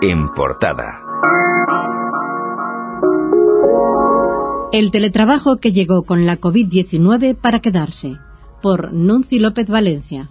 En portada. El teletrabajo que llegó con la COVID-19 para quedarse, por Nunci López Valencia.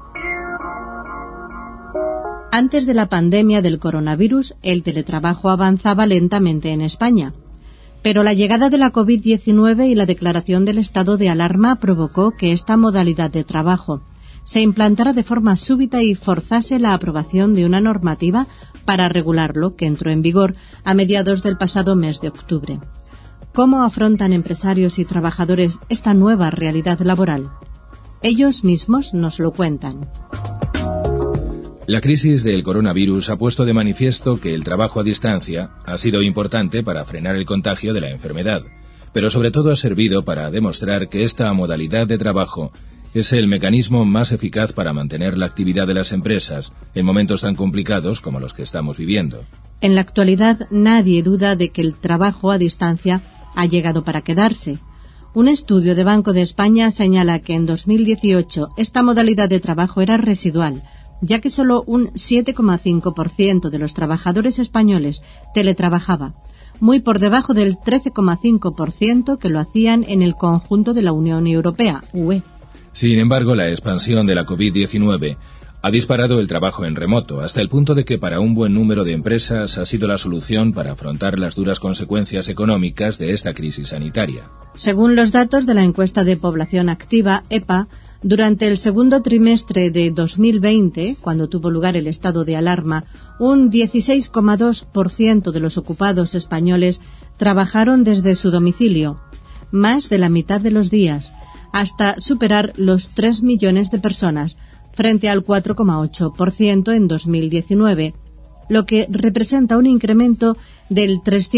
Antes de la pandemia del coronavirus, el teletrabajo avanzaba lentamente en España. Pero la llegada de la COVID-19 y la declaración del estado de alarma provocó que esta modalidad de trabajo se implantara de forma súbita y forzase la aprobación de una normativa para regularlo, que entró en vigor a mediados del pasado mes de octubre. ¿Cómo afrontan empresarios y trabajadores esta nueva realidad laboral? Ellos mismos nos lo cuentan. La crisis del coronavirus ha puesto de manifiesto que el trabajo a distancia ha sido importante para frenar el contagio de la enfermedad, pero sobre todo ha servido para demostrar que esta modalidad de trabajo es el mecanismo más eficaz para mantener la actividad de las empresas en momentos tan complicados como los que estamos viviendo. En la actualidad, nadie duda de que el trabajo a distancia ha llegado para quedarse. Un estudio de Banco de España señala que en 2018 esta modalidad de trabajo era residual, ya que solo un 7,5% de los trabajadores españoles teletrabajaba, muy por debajo del 13,5% que lo hacían en el conjunto de la Unión Europea, UE. Sin embargo, la expansión de la COVID-19 ha disparado el trabajo en remoto, hasta el punto de que para un buen número de empresas ha sido la solución para afrontar las duras consecuencias económicas de esta crisis sanitaria. Según los datos de la encuesta de población activa, EPA, durante el segundo trimestre de 2020, cuando tuvo lugar el estado de alarma, un 16,2% de los ocupados españoles trabajaron desde su domicilio, más de la mitad de los días, hasta superar los 3 millones de personas, frente al 4,8% en 2019, lo que representa un incremento del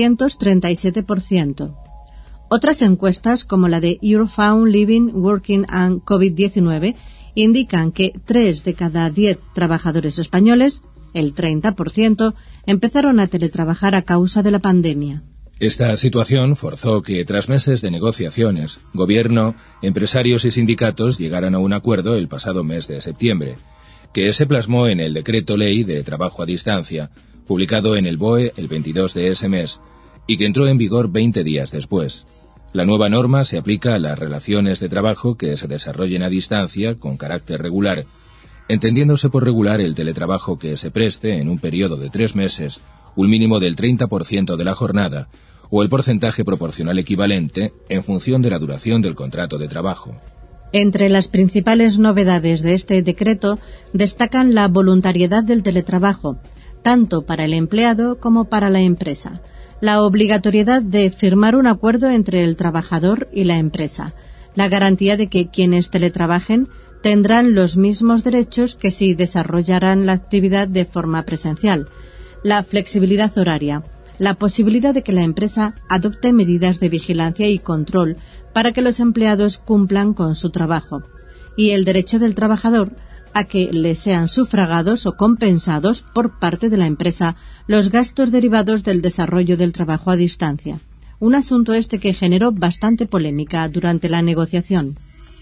337%. Otras encuestas, como la de Eurofound Living, Working and COVID-19, indican que 3 de cada 10 trabajadores españoles, el 30%, empezaron a teletrabajar a causa de la pandemia. Esta situación forzó que, tras meses de negociaciones, gobierno, empresarios y sindicatos llegaran a un acuerdo el pasado mes de septiembre, que se plasmó en el Decreto Ley de Trabajo a Distancia, publicado en el BOE el 22 de ese mes, y que entró en vigor 20 días después. La nueva norma se aplica a las relaciones de trabajo que se desarrollen a distancia con carácter regular, entendiéndose por regular el teletrabajo que se preste en un periodo de 3 meses, un mínimo del 30% de la jornada, o el porcentaje proporcional equivalente en función de la duración del contrato de trabajo. Entre las principales novedades de este decreto destacan la voluntariedad del teletrabajo, tanto para el empleado como para la empresa, la obligatoriedad de firmar un acuerdo entre el trabajador y la empresa, la garantía de que quienes teletrabajen tendrán los mismos derechos que si desarrollaran la actividad de forma presencial, la flexibilidad horaria, la posibilidad de que la empresa adopte medidas de vigilancia y control para que los empleados cumplan con su trabajo, y el derecho del trabajador a que le sean sufragados o compensados por parte de la empresa los gastos derivados del desarrollo del trabajo a distancia. Un asunto este que generó bastante polémica durante la negociación.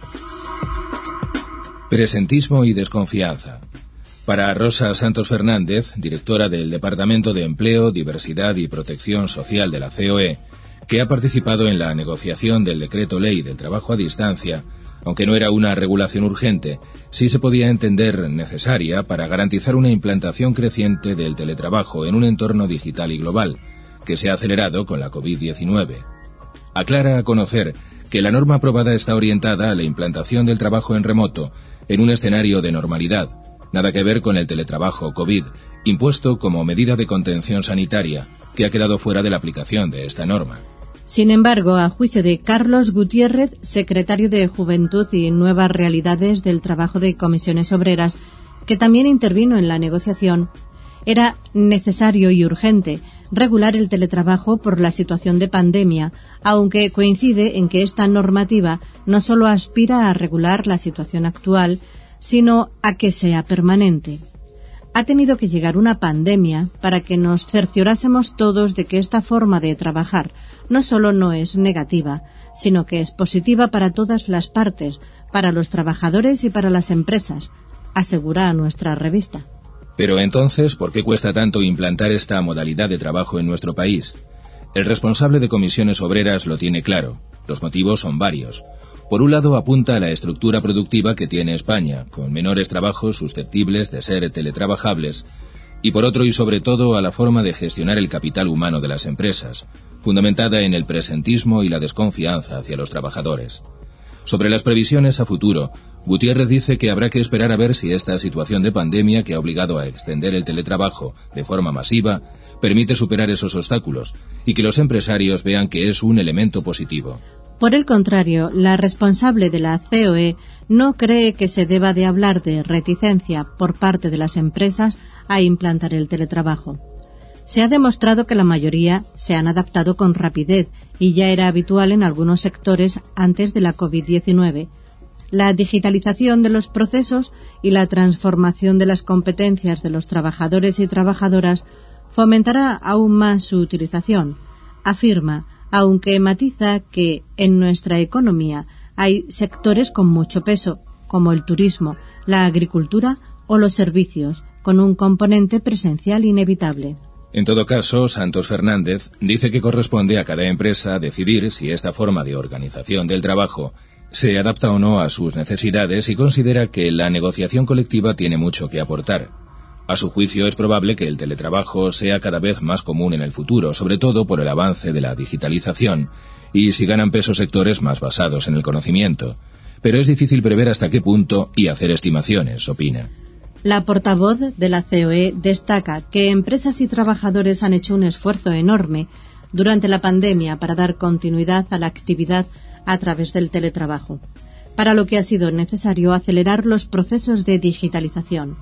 Presentismo y desconfianza. Para Rosa Santos Fernández, directora del Departamento de Empleo, Diversidad y Protección Social de la COE, que ha participado en la negociación del Decreto Ley del Trabajo a Distancia, aunque no era una regulación urgente, sí se podía entender necesaria para garantizar una implantación creciente del teletrabajo en un entorno digital y global, que se ha acelerado con la COVID-19. Aclara a conocer que la norma aprobada está orientada a la implantación del trabajo en remoto en un escenario de normalidad, nada que ver con el teletrabajo COVID, impuesto como medida de contención sanitaria, que ha quedado fuera de la aplicación de esta norma. Sin embargo, a juicio de Carlos Gutiérrez, secretario de Juventud y Nuevas Realidades del Trabajo de Comisiones Obreras, que también intervino en la negociación, era necesario y urgente regular el teletrabajo por la situación de pandemia, aunque coincide en que esta normativa no solo aspira a regular la situación actual, sino a que sea permanente. Ha tenido que llegar una pandemia para que nos cerciorásemos todos de que esta forma de trabajar no solo no es negativa, sino que es positiva para todas las partes, para los trabajadores y para las empresas, asegura nuestra revista. Pero entonces, ¿por qué cuesta tanto implantar esta modalidad de trabajo en nuestro país? El responsable de Comisiones Obreras lo tiene claro. Los motivos son varios. Por un lado, apunta a la estructura productiva que tiene España, con menores trabajos susceptibles de ser teletrabajables, y por otro y sobre todo a la forma de gestionar el capital humano de las empresas, fundamentada en el presentismo y la desconfianza hacia los trabajadores. Sobre las previsiones a futuro, Gutiérrez dice que habrá que esperar a ver si esta situación de pandemia que ha obligado a extender el teletrabajo de forma masiva permite superar esos obstáculos y que los empresarios vean que es un elemento positivo. Por el contrario, la responsable de la COE no cree que se deba de hablar de reticencia por parte de las empresas a implantar el teletrabajo. Se ha demostrado que la mayoría se han adaptado con rapidez y ya era habitual en algunos sectores antes de la COVID-19. La digitalización de los procesos y la transformación de las competencias de los trabajadores y trabajadoras fomentará aún más su utilización, afirma, aunque matiza que en nuestra economía hay sectores con mucho peso, como el turismo, la agricultura o los servicios, con un componente presencial inevitable. En todo caso, Santos Fernández dice que corresponde a cada empresa decidir si esta forma de organización del trabajo se adapta o no a sus necesidades y considera que la negociación colectiva tiene mucho que aportar. A su juicio es probable que el teletrabajo sea cada vez más común en el futuro, sobre todo por el avance de la digitalización y si ganan peso sectores más basados en el conocimiento. Pero es difícil prever hasta qué punto y hacer estimaciones, opina. La portavoz de la COE destaca que empresas y trabajadores han hecho un esfuerzo enorme durante la pandemia para dar continuidad a la actividad a través del teletrabajo, para lo que ha sido necesario acelerar los procesos de digitalización.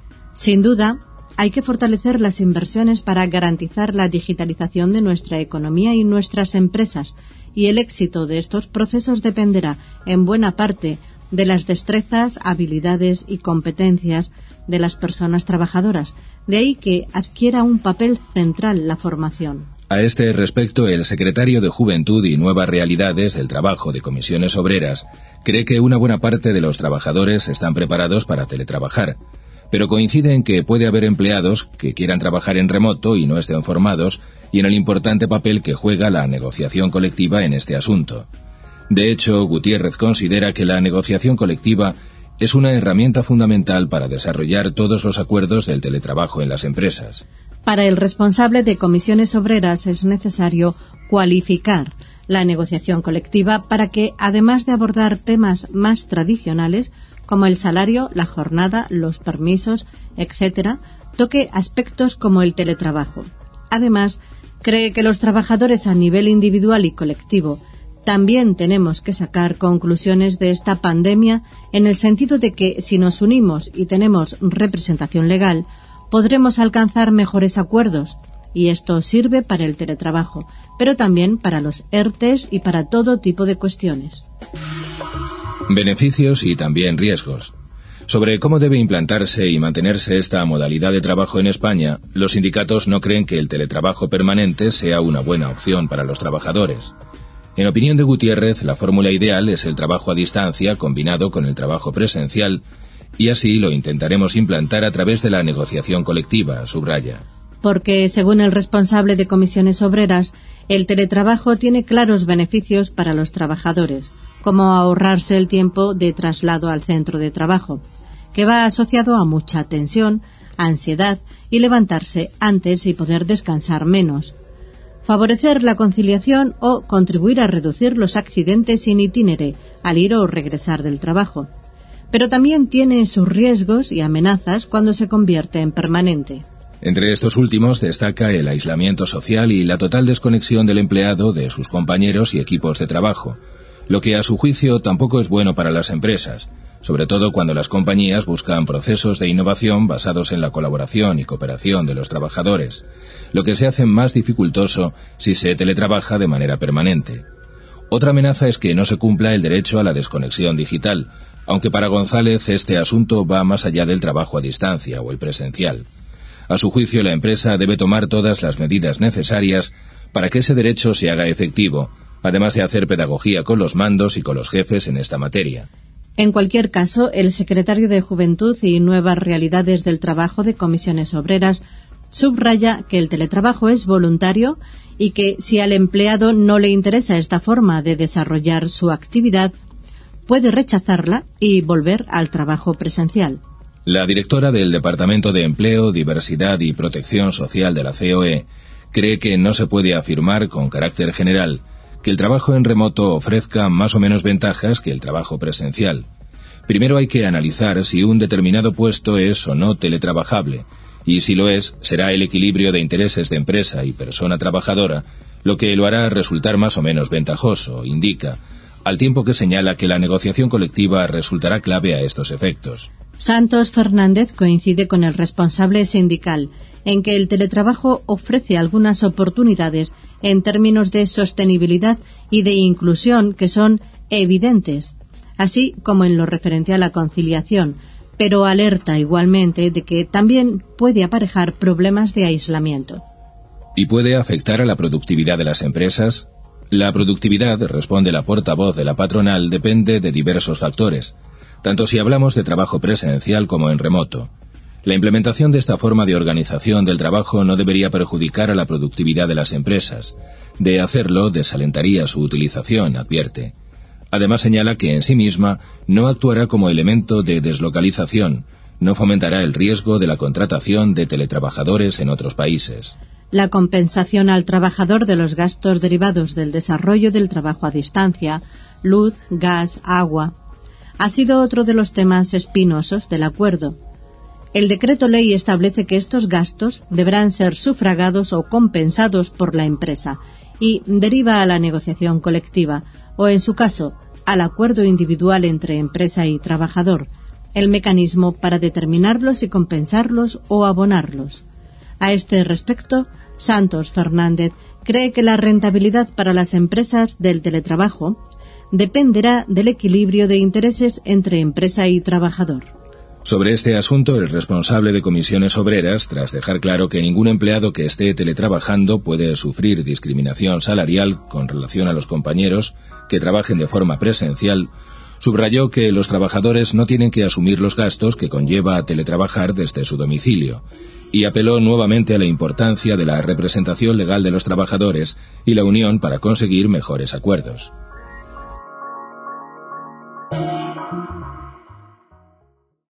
Sin duda, hay que fortalecer las inversiones para garantizar la digitalización de nuestra economía y nuestras empresas, y el éxito de estos procesos dependerá, en buena parte, de las destrezas, habilidades y competencias de las personas trabajadoras. De ahí que adquiera un papel central la formación. A este respecto, el secretario de Juventud y Nuevas Realidades del Trabajo de Comisiones Obreras cree que una buena parte de los trabajadores están preparados para teletrabajar, pero coincide en que puede haber empleados que quieran trabajar en remoto y no estén formados, y en el importante papel que juega la negociación colectiva en este asunto. De hecho, Gutiérrez considera que la negociación colectiva es una herramienta fundamental para desarrollar todos los acuerdos del teletrabajo en las empresas. Para el responsable de Comisiones Obreras es necesario cualificar la negociación colectiva para que, además de abordar temas más tradicionales, como el salario, la jornada, los permisos, etc., toque aspectos como el teletrabajo. Además, cree que los trabajadores a nivel individual y colectivo también tenemos que sacar conclusiones de esta pandemia en el sentido de que si nos unimos y tenemos representación legal, podremos alcanzar mejores acuerdos, y esto sirve para el teletrabajo, pero también para los ERTEs y para todo tipo de cuestiones. Beneficios y también riesgos. Sobre cómo debe implantarse y mantenerse esta modalidad de trabajo en España, los sindicatos no creen que el teletrabajo permanente sea una buena opción para los trabajadores. En opinión de Gutiérrez, la fórmula ideal es el trabajo a distancia combinado con el trabajo presencial, y así lo intentaremos implantar a través de la negociación colectiva, subraya. Porque, según el responsable de Comisiones Obreras, el teletrabajo tiene claros beneficios para los trabajadores, como ahorrarse el tiempo de traslado al centro de trabajo, que va asociado a mucha tensión, ansiedad y levantarse antes y poder descansar menos. Favorecer la conciliación o contribuir a reducir los accidentes in itinere al ir o regresar del trabajo. Pero también tiene sus riesgos y amenazas cuando se convierte en permanente. Entre estos últimos destaca el aislamiento social y la total desconexión del empleado de sus compañeros y equipos de trabajo, lo que a su juicio tampoco es bueno para las empresas, sobre todo cuando las compañías buscan procesos de innovación basados en la colaboración y cooperación de los trabajadores, lo que se hace más dificultoso si se teletrabaja de manera permanente. Otra amenaza es que no se cumpla el derecho a la desconexión digital, aunque para González este asunto va más allá del trabajo a distancia o el presencial. A su juicio, la empresa debe tomar todas las medidas necesarias para que ese derecho se haga efectivo, además de hacer pedagogía con los mandos y con los jefes en esta materia. En cualquier caso, el secretario de Juventud y Nuevas Realidades del Trabajo de Comisiones Obreras subraya que el teletrabajo es voluntario y que si al empleado no le interesa esta forma de desarrollar su actividad, puede rechazarla y volver al trabajo presencial. La directora del Departamento de Empleo, Diversidad y Protección Social de la COE cree que no se puede afirmar con carácter general que el trabajo en remoto ofrezca más o menos ventajas que el trabajo presencial. Primero hay que analizar si un determinado puesto es o no teletrabajable, y si lo es, será el equilibrio de intereses de empresa y persona trabajadora lo que lo hará resultar más o menos ventajoso, indica, al tiempo que señala que la negociación colectiva resultará clave a estos efectos. Santos Fernández coincide con el responsable sindical en que el teletrabajo ofrece algunas oportunidades en términos de sostenibilidad y de inclusión que son evidentes, así como en lo referente a la conciliación, pero alerta igualmente de que también puede aparejar problemas de aislamiento. ¿Y puede afectar a la productividad de las empresas? La productividad, responde la portavoz de la patronal, depende de diversos factores, tanto si hablamos de trabajo presencial como en remoto. La implementación de esta forma de organización del trabajo no debería perjudicar a la productividad de las empresas. De hacerlo, desalentaría su utilización, advierte. Además señala que en sí misma no actuará como elemento de deslocalización, no fomentará el riesgo de la contratación de teletrabajadores en otros países. La compensación al trabajador de los gastos derivados del desarrollo del trabajo a distancia, luz, gas, agua, ha sido otro de los temas espinosos del acuerdo. El decreto ley establece que estos gastos deberán ser sufragados o compensados por la empresa y deriva a la negociación colectiva o, en su caso, al acuerdo individual entre empresa y trabajador, el mecanismo para determinarlos y compensarlos o abonarlos. A este respecto, Santos Fernández cree que la rentabilidad para las empresas del teletrabajo dependerá del equilibrio de intereses entre empresa y trabajador. Sobre este asunto, el responsable de Comisiones Obreras, tras dejar claro que ningún empleado que esté teletrabajando puede sufrir discriminación salarial con relación a los compañeros que trabajen de forma presencial, subrayó que los trabajadores no tienen que asumir los gastos que conlleva a teletrabajar desde su domicilio, y apeló nuevamente a la importancia de la representación legal de los trabajadores y la unión para conseguir mejores acuerdos.